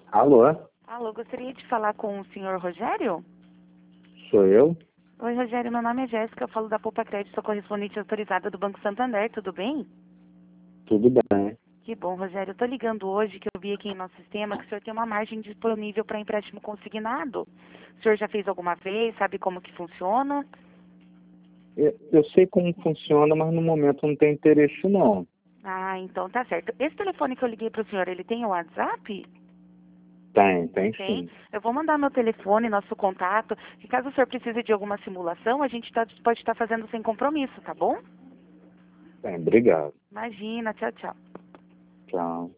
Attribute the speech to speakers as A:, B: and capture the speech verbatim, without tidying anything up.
A: Alô,
B: Alô, gostaria de falar com o senhor Rogério?
A: sou eu?
B: Oi, Rogério, meu nome é Jéssica, eu falo da Poupa Crédito, sou correspondente autorizada do Banco Santander, tudo bem?
A: Tudo bem.
B: Que bom, Rogério. Eu tô ligando hoje que eu vi aqui em nosso sistema que o senhor tem uma margem disponível para empréstimo consignado. O senhor já fez alguma vez? Sabe como que funciona?
A: Eu, eu sei como funciona, mas no momento não tem interesse não.
B: Ah, então tá certo. Esse telefone que eu liguei para o senhor, ele tem o WhatsApp?
A: Tem, tem
B: Tem.
A: sim.
B: Eu vou mandar meu telefone, nosso contato. E caso o senhor precise de alguma simulação, a gente tá, pode estar fazendo sem compromisso, tá bom?
A: Tem, obrigado.
B: Imagina, tchau, tchau.
A: Tchau.